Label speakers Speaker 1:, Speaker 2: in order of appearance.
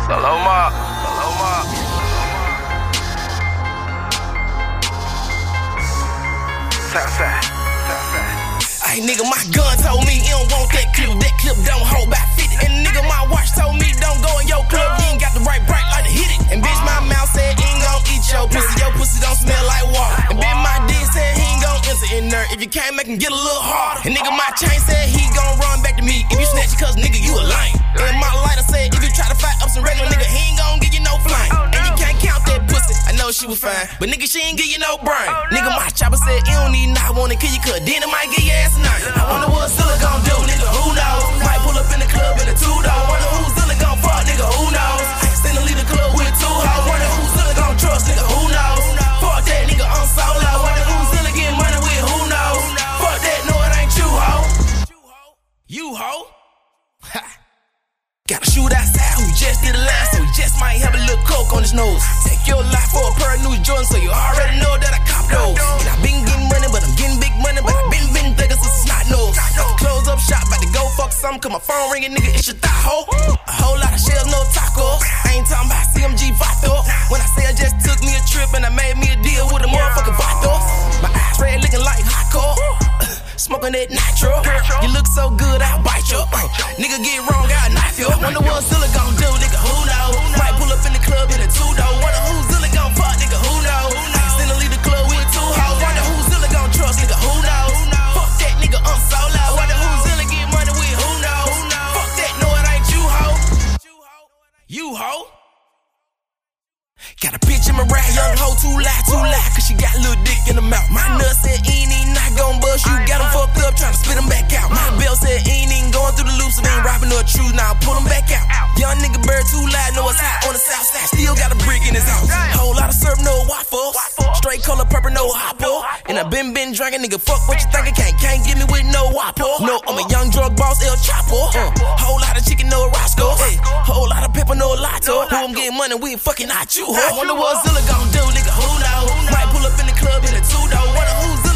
Speaker 1: Saloma.
Speaker 2: Ay, nigga, my gun told me he don't want that clip. That clip don't hold by 50. And nigga, my watch told me don't go in your club. You ain't got the right bright light to hit it. And bitch, my mouth said he ain't gon' eat your pussy. Your pussy don't smell like water. And bitch, my dick said he ain't gon' enter in there. If you can't make him get a little harder. And nigga, my chain said he gon' run back to me. If you snatch it, cause nigga, you a lame. And my lighter said if you try to fight up some regular nigga, he ain't gon' give you no flame. And you can't count that pussy. I know she was fine, but nigga, she ain't give you no brain. Nigga, my chopper said he don't need not wanna kill you, cause then it might get your ass a night. I wonder what Zilla gon' do, nigga, who knows? Might pull up in the club in a two-door. Wonder who Zilla gon' fuck, nigga, who knows? Send her leave the club with two hoes. Wonder who Zilla gon' trust, nigga, who knows? Fuck that, nigga, I'm solo. Wonder who Zilla get money with, who knows? Fuck that, no, it ain't you, ho. You, ho? Ha. Got a shoot outside who just did a line, so he just might have a little coke on his nose. Take your life for a pair of new Jordan, so you already know that I cop those. And I been getting money, but I'm getting big money, but I been thinking since it's not nose. Close up shop, about to go fuck something, cause my phone ringing, nigga, it's your thigh ho. A whole lot of shells, no tacos. I ain't talking about CMG Vato. When I say I just took me a trip and I made me a deal with a motherfucking Vato. My eyes red looking like hot core. Smoking that nitro. You look so good, I'll bite you. Nigga get wrong, I'll knife you. Wonder what Zilla gon' do, nigga, who knows? Might pull up in the club in a two-door. Wonder who Zilla gon' fuck, nigga, who knows? Send her leave the club with two hoes. Wonder who Zilla gon' trust, nigga, who knows? Fuck that, nigga, I'm solo. Wonder who Zilla get money with, who knows? Fuck that, no, it ain't you, ho. You, ho? Got a bitch in my ride, young hoe, too loud, cause she got a little dick in the mouth. My nut said he ain't even not gon' bust you. Got him fucked up, tryna spit him back out. My belt said he ain't even going through the loops, and ain't robbing no truth, now pull him back out. Young nigga bird too loud, know it's hot on the south side. Still got a brick in his house. Whole lot of syrup, no waffles. Straight color purple, no hopper. And I been drinking, nigga, fuck what you thinking. Can't get me with no whopper. No, I'm a young drug boss, El Chapo. Whole lot of chicken, no Roscoe. Whole lot of pepper, no lotto. Who I'm getting money with, fucking not you, ho. Wonder what Zilla gon' do, nigga, who knows? Might pull up in the club in a two-door. Wonder who's